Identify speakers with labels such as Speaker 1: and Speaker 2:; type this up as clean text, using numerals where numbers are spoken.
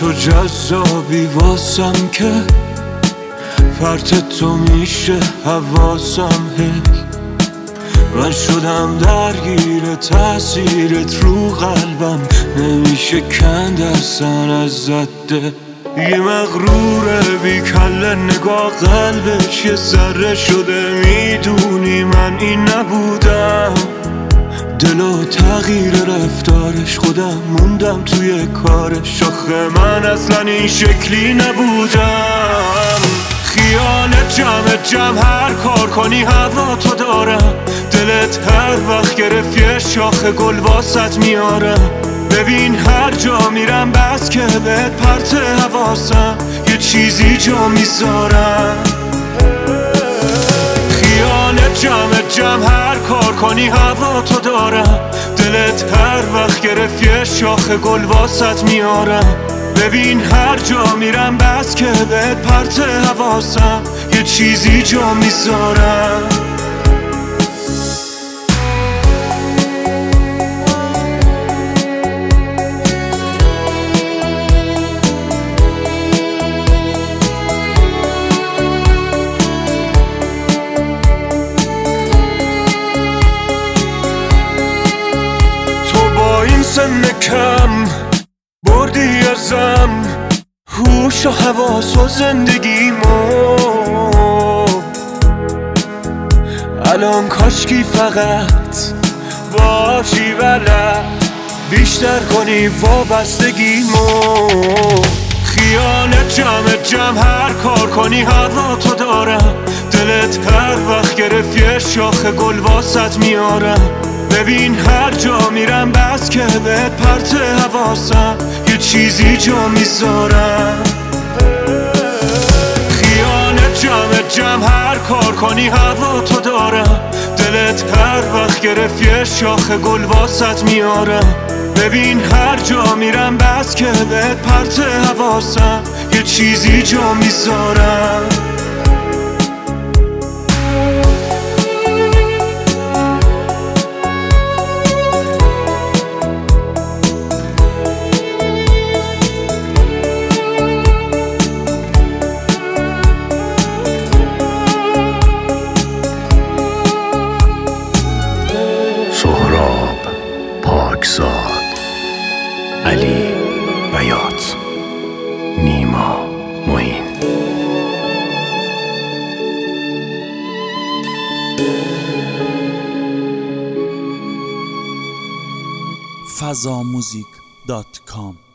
Speaker 1: تو جذابی واسم که فرت تو میشه حواسم هی من شدم درگیر تأثیرت رو قلبم نمیشه کند اصلا ازت ده یه مغروره بی کله نگاه قلبش یه ذره شده میدونی من این نبودم دلو تغییر رفتارش خودم موندم توی کارش آخه من اصلا این شکلی نبودم خیالت جمع هر کار کنی هوا تو دارم دلت هر وقت گرفت یه شاخ گل واسط میارم ببین هر جا میرم بس که بهت پرت حواسم یه چیزی جا میذارم خیالت جمع هر کار کنی هوا تو دارم دلت هر وقت گرفت یه شاخ گل واسط میارم ببین هر جا میرم بس که بهت پرت حواسم یه چیزی جا میذارم سن کم بردی ازم هوش و حواس و زندگیمو الان کاشکی فقط باشی بلد بیشتر کنی وابستگیمو خیالت جمع هر کار کنی هوا تو دارم دلت هر وقت گرفت یه شاخ گل واسط میارم ببین هر جا میرم بس که بهت پرت حواسم یه چیزی جا میذارم خیالت جمع هر کار کنی هوا تو دارم دلت هر وقت گرفت یه شاخ گل واسط میارم ببین هر جا میرم بس که بهت پرت حواسم یه چیزی جا میذارم
Speaker 2: پاکزاد، علی بیات، نیما معین.
Speaker 3: fazamuzik.com